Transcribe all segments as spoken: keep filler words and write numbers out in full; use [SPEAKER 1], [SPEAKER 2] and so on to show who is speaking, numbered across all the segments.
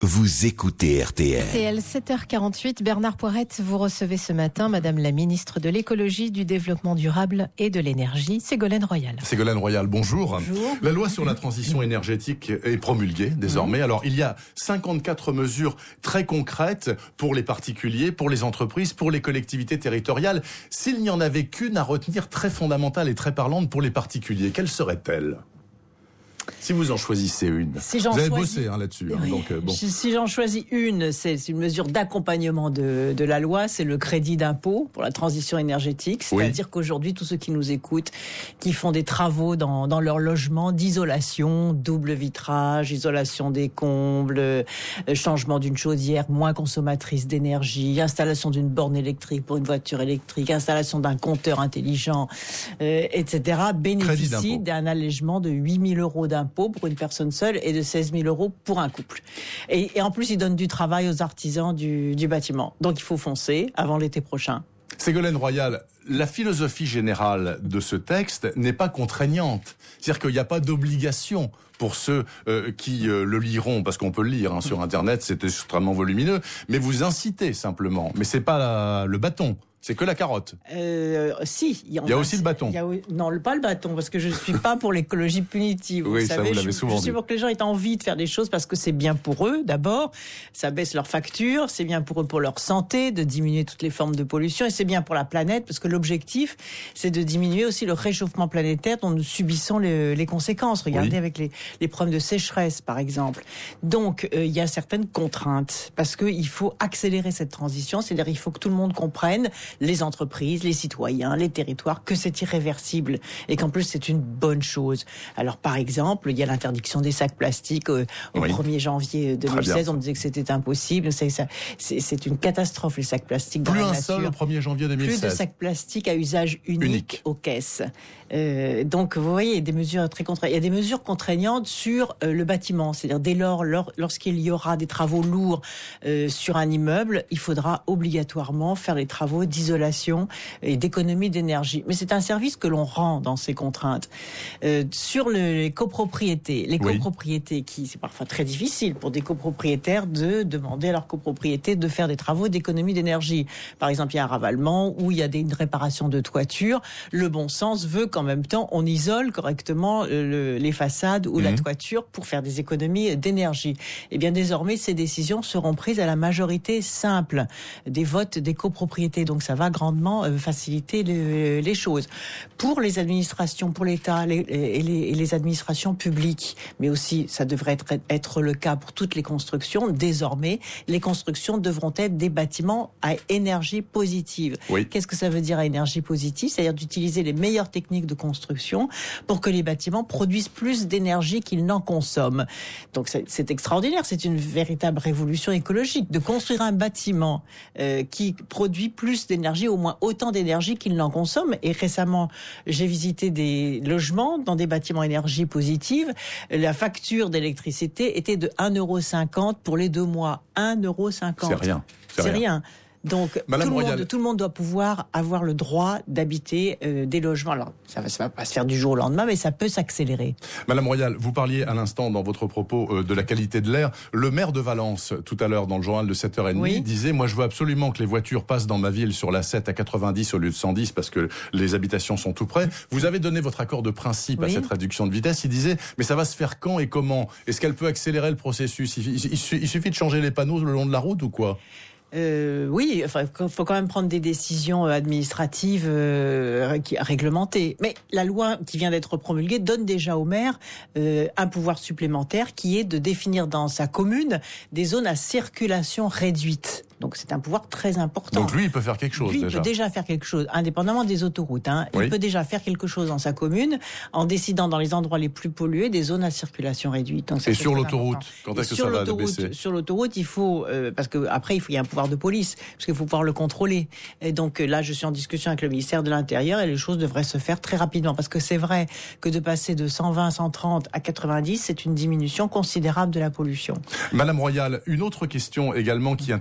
[SPEAKER 1] Vous écoutez R T L.
[SPEAKER 2] R T L, sept heures quarante-huit. Bernard Poirette, vous recevez ce matin Madame la ministre de l'écologie, du développement durable et de l'énergie, Ségolène Royal.
[SPEAKER 3] Ségolène Royal, bonjour.
[SPEAKER 2] Bonjour.
[SPEAKER 3] La loi sur la transition énergétique est promulguée désormais. Mmh. Alors, il y a cinquante-quatre mesures très concrètes pour les particuliers, pour les entreprises, pour les collectivités territoriales. S'il n'y en avait qu'une à retenir très fondamentale et très parlante pour les particuliers, quelle serait-elle ? Si vous en choisissez une,
[SPEAKER 4] si
[SPEAKER 3] vous avez
[SPEAKER 4] choisis...
[SPEAKER 3] bossé hein, là-dessus.
[SPEAKER 4] Oui.
[SPEAKER 3] Hein, donc, euh, bon.
[SPEAKER 4] Si j'en choisis une, c'est une mesure d'accompagnement de, de la loi, c'est le crédit d'impôt pour la transition énergétique. C'est-à-dire oui. qu'aujourd'hui, tous ceux qui nous écoutent, qui font des travaux dans, dans leur logement d'isolation, double vitrage, isolation des combles, euh, changement d'une chaudière moins consommatrice d'énergie, installation d'une borne électrique pour une voiture électrique, installation d'un compteur intelligent, euh, et cetera, bénéficient d'un allègement de huit mille euros d'impôt pour une personne seule et de seize mille euros pour un couple. Et, et en plus, ils donnent du travail aux artisans du, du bâtiment. Donc il faut foncer avant l'été prochain.
[SPEAKER 3] Ségolène Royal, la philosophie générale de ce texte n'est pas contraignante. C'est-à-dire qu'il n'y a pas d'obligation pour ceux euh, qui euh, le liront, parce qu'on peut le lire hein, sur Internet, c'est extrêmement volumineux, mais vous incitez simplement. Mais c'est pas la, le bâton. C'est que la carotte.
[SPEAKER 4] Euh, si.
[SPEAKER 3] Il y, il y a aussi le bâton.
[SPEAKER 4] Il y a, non, pas le bâton, parce que je ne suis pas pour l'écologie punitive.
[SPEAKER 3] Oui,
[SPEAKER 4] vous
[SPEAKER 3] ça
[SPEAKER 4] savez,
[SPEAKER 3] vous l'avez
[SPEAKER 4] je,
[SPEAKER 3] souvent
[SPEAKER 4] je suis pour que les gens aient envie de faire des choses parce que c'est bien pour eux, d'abord. Ça baisse leurs factures, c'est bien pour eux pour leur santé, de diminuer toutes les formes de pollution, et c'est bien pour la planète, parce que l'objectif, c'est de diminuer aussi le réchauffement planétaire dont nous subissons les, les conséquences. Regardez oui. avec les, les problèmes de sécheresse, par exemple. Donc, euh, il y a certaines contraintes, parce qu'il faut accélérer cette transition, c'est-à-dire il faut que tout le monde comprenne, les entreprises, les citoyens, les territoires, que c'est irréversible et qu'en plus c'est une bonne chose. Alors par exemple, il y a l'interdiction des sacs plastiques euh, au oui. premier janvier deux mille seize, on disait que c'était impossible, c'est, ça, c'est, c'est une catastrophe les sacs plastiques dans
[SPEAKER 3] Plus
[SPEAKER 4] la
[SPEAKER 3] un
[SPEAKER 4] nature.
[SPEAKER 3] seul au premier janvier deux mille seize.
[SPEAKER 4] Plus de sacs plastiques à usage unique, unique. aux caisses. Euh, donc vous voyez, il y a des mesures très contraignantes. Il y a des mesures contraignantes sur euh, le bâtiment, c'est-à-dire dès lors, lors lorsqu'il y aura des travaux lourds euh, sur un immeuble, il faudra obligatoirement faire les travaux d'isolation et d'économie d'énergie. Mais c'est un service que l'on rend dans ces contraintes. Euh, sur le, les copropriétés, les oui. copropriétés qui, c'est parfois très difficile pour des copropriétaires de demander à leur copropriété de faire des travaux d'économie d'énergie. Par exemple, il y a un ravalement ou il y a des, une réparation de toiture. Le bon sens veut qu'en même temps, on isole correctement le, les façades ou mmh. la toiture pour faire des économies d'énergie. Et bien désormais, ces décisions seront prises à la majorité simple des votes des copropriétés. Donc ça va grandement faciliter les, les choses. Pour les administrations, pour l'État les, et, les, et les administrations publiques, mais aussi, ça devrait être, être le cas pour toutes les constructions, désormais, les constructions devront être des bâtiments à énergie positive. Oui. Qu'est-ce que ça veut dire à énergie positive ? C'est-à-dire d'utiliser les meilleures techniques de construction pour que les bâtiments produisent plus d'énergie qu'ils n'en consomment. Donc c'est, c'est extraordinaire, c'est une véritable révolution écologique, de construire un bâtiment euh, qui produit plus d'énergie, au moins autant d'énergie qu'il n'en consomme. Et récemment, j'ai visité des logements dans des bâtiments énergie positive. La facture d'électricité était de un euro cinquante pour les deux mois. un euro cinquante.
[SPEAKER 3] C'est rien.
[SPEAKER 4] C'est, C'est rien. rien. Donc tout le, monde, tout le monde doit pouvoir avoir le droit d'habiter euh, des logements. Alors ça va, ça va pas se faire du jour au lendemain, mais ça peut s'accélérer.
[SPEAKER 3] Madame Royal, vous parliez à l'instant dans votre propos euh, de la qualité de l'air. Le maire de Valence, tout à l'heure dans le journal de sept heures trente, oui. disait « Moi je veux absolument que les voitures passent dans ma ville sur la sept à quatre-vingt-dix au lieu de cent dix parce que les habitations sont tout près. » Vous avez donné votre accord de principe oui. à cette réduction de vitesse. Il disait « Mais ça va se faire quand et comment ? Est-ce qu'elle peut accélérer le processus ? il, il, il suffit de changer les panneaux le long de la route ou quoi ?»
[SPEAKER 4] Euh, oui, enfin, il faut quand même prendre des décisions administratives euh, réglementées. Mais la loi qui vient d'être promulguée donne déjà au maire euh, un pouvoir supplémentaire qui est de définir dans sa commune des zones à circulation réduite. Donc c'est un pouvoir très important.
[SPEAKER 3] Donc lui, il peut faire quelque chose
[SPEAKER 4] lui,
[SPEAKER 3] déjà.
[SPEAKER 4] Il peut déjà faire quelque chose, indépendamment des autoroutes. Hein. Oui. Il peut déjà faire quelque chose dans sa commune en décidant dans les endroits les plus pollués des zones à circulation réduite. Donc,
[SPEAKER 3] et sur l'autoroute, quand est-ce que ça va baisser ?
[SPEAKER 4] Sur l'autoroute, il faut euh, parce que après il faut il y a un pouvoir de police parce qu'il faut pouvoir le contrôler. Et donc là, je suis en discussion avec le ministère de l'Intérieur et les choses devraient se faire très rapidement parce que c'est vrai que de passer de cent vingt, cent trente à quatre-vingt-dix, c'est une diminution considérable de la pollution.
[SPEAKER 3] Madame Royal, une autre question également qui intéresse beaucoup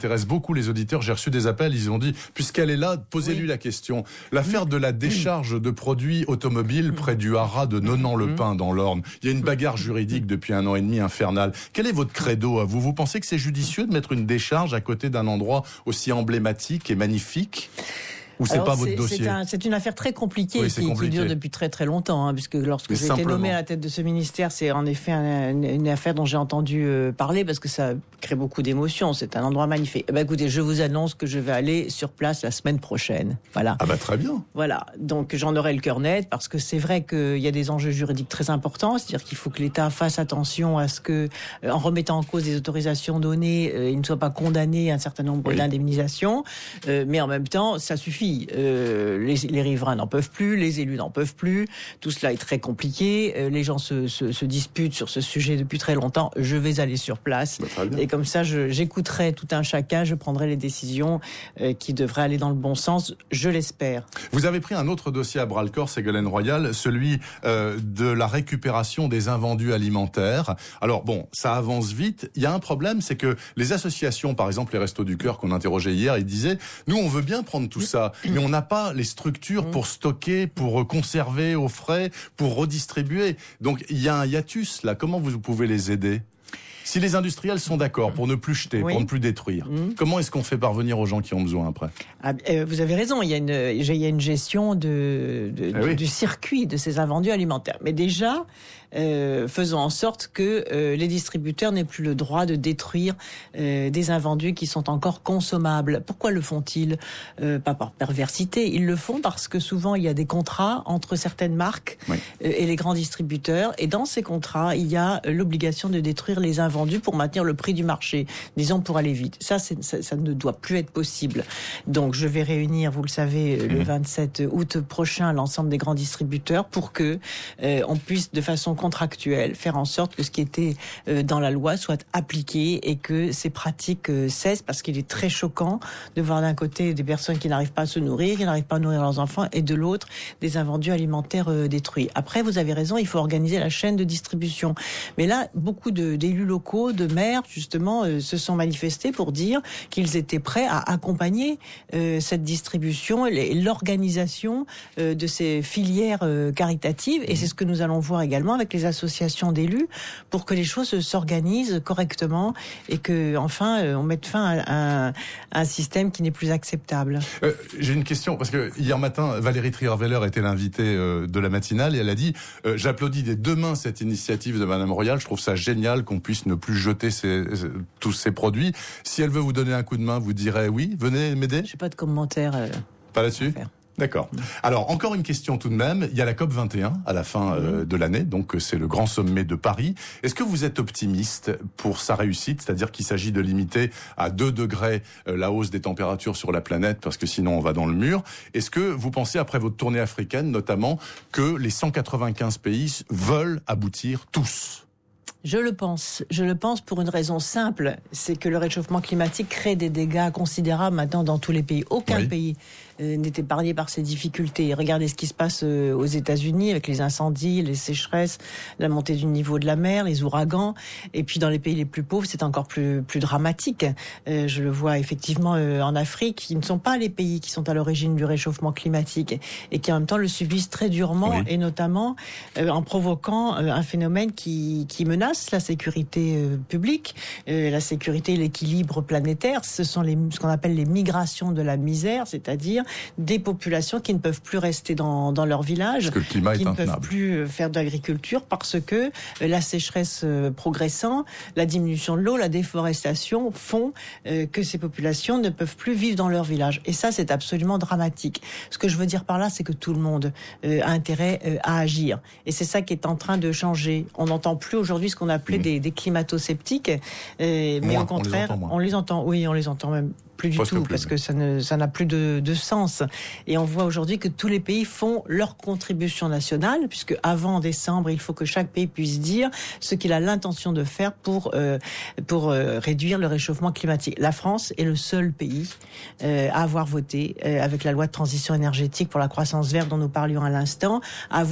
[SPEAKER 3] beaucoup les auditeurs, j'ai reçu des appels, ils ont dit, puisqu'elle est là, posez-lui oui. la question. L'affaire de la décharge de produits automobiles près du haras de Nonan-le-Pin dans l'Orne. Il y a une bagarre juridique depuis un an et demi infernale. Quel est votre credo à vous? Vous pensez que c'est judicieux de mettre une décharge à côté d'un endroit aussi emblématique et magnifique? Ou c'est
[SPEAKER 4] Alors,
[SPEAKER 3] pas votre dossier?
[SPEAKER 4] C'est, un, c'est une affaire très compliquée,
[SPEAKER 3] oui,
[SPEAKER 4] qui,
[SPEAKER 3] compliqué.
[SPEAKER 4] qui dure depuis très très longtemps, hein, puisque lorsque Mais j'ai simplement. été nommée à la tête de ce ministère, c'est en effet un, une, une affaire dont j'ai entendu euh, parler, parce que ça crée beaucoup d'émotions. C'est un endroit magnifique. Eh ben, écoutez, je vous annonce que je vais aller sur place la semaine prochaine. Voilà.
[SPEAKER 3] Ah bah très bien.
[SPEAKER 4] Voilà. Donc j'en aurai le cœur net, parce que c'est vrai qu'il y a des enjeux juridiques très importants, c'est-à-dire qu'il faut que l'État fasse attention à ce que, euh, en remettant en cause des autorisations données, euh, il ne soit pas condamné à un certain nombre oui. d'indemnisations, euh, mais en même temps, ça suffit. Euh, Les, les riverains n'en peuvent plus, les élus n'en peuvent plus, tout cela est très compliqué, euh, les gens se, se, se disputent sur ce sujet depuis très longtemps. Je vais aller sur place bah, et comme ça je, j'écouterai tout un chacun, je prendrai les décisions euh, qui devraient aller dans le bon sens, je l'espère.
[SPEAKER 3] Vous avez pris un autre dossier à bras-le-corps, Ségolène Royal, celui euh, de la récupération des invendus alimentaires. Alors bon, ça avance vite, il y a un problème, c'est que les associations, par exemple les Restos du Cœur qu'on interrogeait hier, ils disaient, nous on veut bien prendre tout ça, mais on n'a pas les structures pour stocker, pour conserver au frais, pour redistribuer. Donc il y a un hiatus là. Comment vous pouvez les aider ? Si les industriels sont d'accord pour ne plus jeter, oui. pour ne plus détruire, mmh. comment est-ce qu'on fait parvenir aux gens qui ont besoin après ?
[SPEAKER 4] ah, euh, Vous avez raison, il y a une, il y a une gestion de, de, eh oui. du circuit de ces invendus alimentaires. Mais déjà, euh, faisons en sorte que euh, les distributeurs n'aient plus le droit de détruire euh, des invendus qui sont encore consommables. Pourquoi le font-ils ? euh, Pas par perversité, ils le font parce que souvent il y a des contrats entre certaines marques oui. euh, et les grands distributeurs. Et dans ces contrats, il y a euh, l'obligation de détruire les invendus pour maintenir le prix du marché, disons pour aller vite. Ça, c'est, ça, ça ne doit plus être possible. Donc, je vais réunir, vous le savez, mmh. le vingt-sept août prochain, l'ensemble des grands distributeurs pour que euh, on puisse, de façon contractuelle, faire en sorte que ce qui était euh, dans la loi soit appliqué et que ces pratiques euh, cessent, parce qu'il est très choquant de voir d'un côté des personnes qui n'arrivent pas à se nourrir, qui n'arrivent pas à nourrir leurs enfants, et de l'autre, des invendus alimentaires euh, détruits. Après, vous avez raison, il faut organiser la chaîne de distribution. Mais là, beaucoup de, d'élus locaux, de maires, justement, euh, se sont manifestés pour dire qu'ils étaient prêts à accompagner euh, cette distribution et l'organisation euh, de ces filières euh, caritatives. Et c'est ce que nous allons voir également avec les associations d'élus pour que les choses s'organisent correctement et que, enfin, euh, on mette fin à, à, à un système qui n'est plus acceptable.
[SPEAKER 3] Euh, j'ai une question, parce que hier matin, Valérie Trierweiler était l'invitée euh, de la matinale et elle a dit euh, « J'applaudis des deux mains cette initiative de Madame Royal, je trouve ça génial qu'on puisse ne plus jeter ces, tous ces produits. Si elle veut vous donner un coup de main, vous direz oui, venez m'aider ?»
[SPEAKER 4] Je n'ai pas de commentaire. Euh,
[SPEAKER 3] pas là-dessus ? D'accord. Alors, encore une question tout de même. Il y a la COP vingt et un à la fin euh, de l'année, donc c'est le grand sommet de Paris. Est-ce que vous êtes optimiste pour sa réussite ? C'est-à-dire qu'il s'agit de limiter à deux degrés euh, la hausse des températures sur la planète, parce que sinon on va dans le mur. Est-ce que vous pensez, après votre tournée africaine notamment, que les cent quatre-vingt-quinze pays veulent aboutir tous ?
[SPEAKER 4] Je le pense. Je le pense pour une raison simple, c'est que le réchauffement climatique crée des dégâts considérables maintenant dans tous les pays. Aucun oui. pays euh, n'est épargné par ces difficultés. Regardez ce qui se passe euh, aux États-Unis avec les incendies, les sécheresses, la montée du niveau de la mer, les ouragans. Et puis dans les pays les plus pauvres, c'est encore plus plus dramatique. Euh, je le vois effectivement euh, en Afrique, qui ne sont pas les pays qui sont à l'origine du réchauffement climatique et qui en même temps le subissent très durement oui. et notamment euh, en provoquant euh, un phénomène qui qui menace la sécurité euh, publique, euh, la sécurité et l'équilibre planétaire. Ce sont les, ce qu'on appelle les migrations de la misère, c'est-à-dire des populations qui ne peuvent plus rester dans, dans leur village,
[SPEAKER 3] qui
[SPEAKER 4] ne peuvent plus faire d'agriculture parce que euh, la sécheresse euh, progressant, la diminution de l'eau, la déforestation font euh, que ces populations ne peuvent plus vivre dans leur village. Et ça, c'est absolument dramatique. Ce que je veux dire par là, c'est que tout le monde euh, a intérêt euh, à agir. Et c'est ça qui est en train de changer. On n'entend plus aujourd'hui ce qu'on appelait mmh. des, des climato-sceptiques, euh, mais
[SPEAKER 3] moins,
[SPEAKER 4] au contraire,
[SPEAKER 3] on les,
[SPEAKER 4] on les entend. Oui, on les entend même plus du Presque tout, plus, parce oui. que ça ne, ça n'a plus de, de sens. Et on voit aujourd'hui que tous les pays font leur contribution nationale, puisque avant décembre, il faut que chaque pays puisse dire ce qu'il a l'intention de faire pour euh, pour euh, réduire le réchauffement climatique. La France est le seul pays euh, à avoir voté euh, avec la loi de transition énergétique pour la croissance verte dont nous parlions à l'instant, à avoir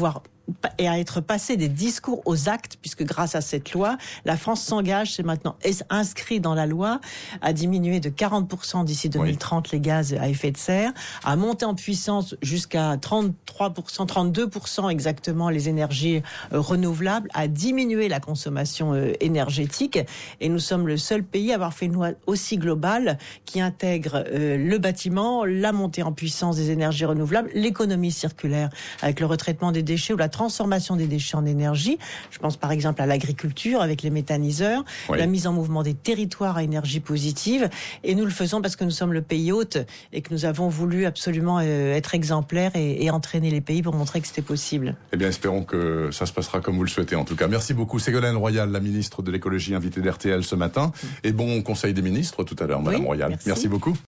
[SPEAKER 4] et à être passé des discours aux actes, puisque grâce à cette loi, la France s'engage, c'est maintenant inscrit dans la loi, à diminuer de quarante pour cent d'ici deux mille trente oui. les gaz à effet de serre, à monter en puissance jusqu'à trente-trois pour cent, trente-deux pour cent exactement les énergies euh, renouvelables, à diminuer la consommation euh, énergétique. Et nous sommes le seul pays à avoir fait une loi aussi globale qui intègre euh, le bâtiment, la montée en puissance des énergies renouvelables, l'économie circulaire avec le retraitement des déchets ou la transformation des déchets en énergie. Je pense par exemple à l'agriculture avec les méthaniseurs, oui. la mise en mouvement des territoires à énergie positive. Et nous le faisons parce que nous sommes le pays hôte et que nous avons voulu absolument euh, être exemplaires et, et entraîner les pays pour montrer que c'était possible.
[SPEAKER 3] Eh bien, espérons que ça se passera comme vous le souhaitez en tout cas. Merci beaucoup Ségolène Royal, la ministre de l'écologie invitée d'R T L ce matin. Et bon conseil des ministres tout à l'heure, Madame oui, Royal. Merci. Merci beaucoup.